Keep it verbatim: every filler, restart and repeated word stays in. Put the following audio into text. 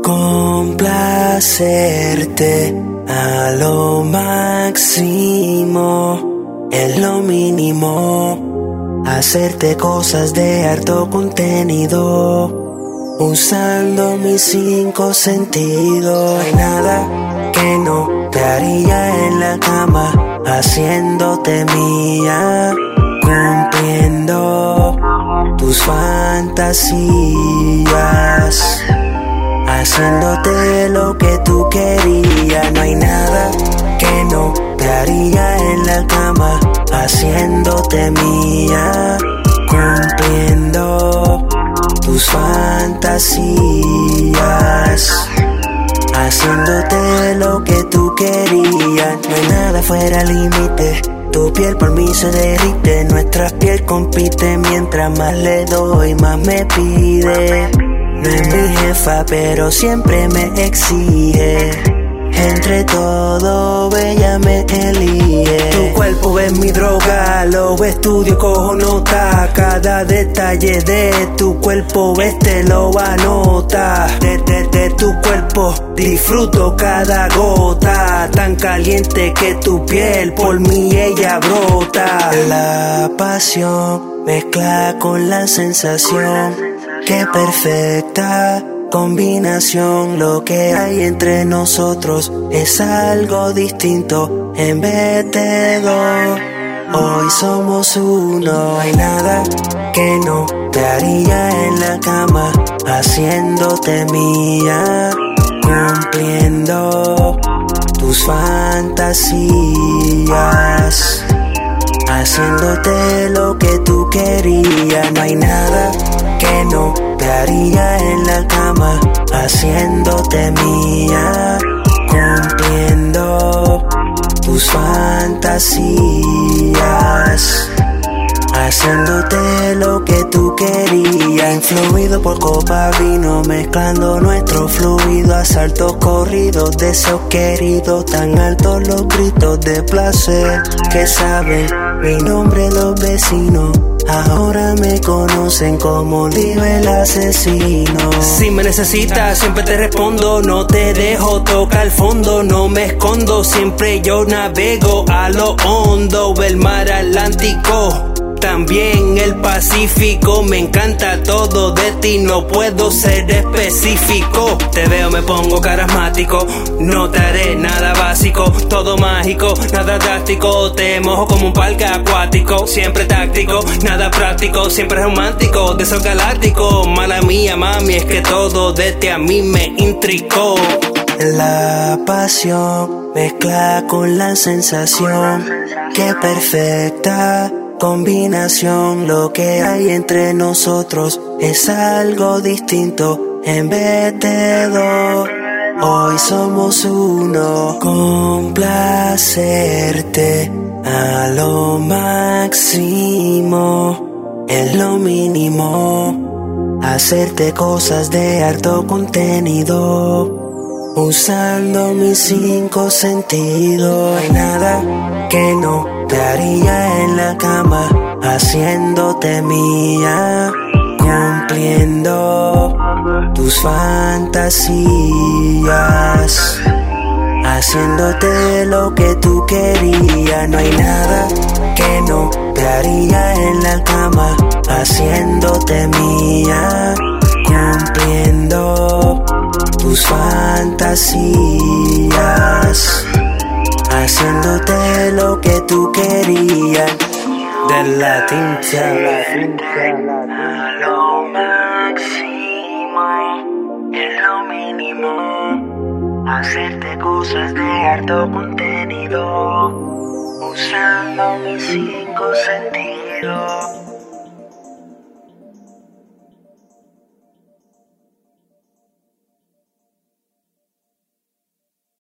Complacerte a lo máximo es lo mínimo. Hacerte cosas de alto contenido, usando mis cinco sentidos. No hay nada que no te haría en la cama, haciéndote mía, cumpliendo tus fantasías, haciéndote lo que tú querías. No hay nada que no te haría en la cama, haciéndote mía, cumpliendo tus fantasías, haciéndote lo que tú querías. No hay nada fuera límite, tu piel por mí se derrite, nuestra piel compite, mientras más le doy más me pide. No es mi jefa pero siempre me exige, entre todo ella me elige. Tu cuerpo es mi droga, lo estudio, cojo nota, cada detalle de tu cuerpo este lo anota. De, de, de tu cuerpo disfruto cada gota, tan caliente que tu piel por mí ella brota. La pasión mezcla con la sensación, qué perfecta combinación. Lo que hay entre nosotros es algo distinto en vez de dos. Hoy somos uno. No hay nada que no te haría en la cama, haciéndote mía, cumpliendo tus fantasías, haciéndote lo que tú querías. No hay nada que no te haría en la cama, haciéndote mía, cumpliendo tus fantasías, haciéndote lo que tú querías. Influido por copa vino, mezclando nuestro fluido, asaltos corridos, deseos queridos, tan altos los gritos de placer que saben mi nombre los vecinos. Ahora me conocen como Dio el asesino. Si me necesitas siempre te respondo, no te dejo tocar el fondo, no me escondo, siempre yo navego a lo hondo. El mar Atlántico, también el Pacífico, me encanta todo de ti, no puedo ser específico. Te veo, me pongo carismático, no te haré nada básico, todo mágico, nada drástico. Te mojo como un parque acuático, siempre táctico, nada práctico, siempre romántico, de esos galácticos. Mala mía, mami, es que todo de ti a mí me intricó. La pasión mezcla con la sensación, qué perfecta combinación. Lo que hay entre nosotros es algo distinto en vez de dos. Hoy somos uno. Complacerte a lo máximo es lo mínimo. Hacerte cosas de alto contenido, usando mis cinco sentidos. No hay nada que no te haría en la cama, haciéndote mía, cumpliendo tus fantasías, haciéndote lo que tú querías. No hay nada que no te haría en la cama, haciéndote mía, cumpliendo tus fantasías, haciéndote lo que tú querías. De la tinta a lo máximo es lo mínimo. Hacerte cosas de alto contenido, usando mis cinco sentidos.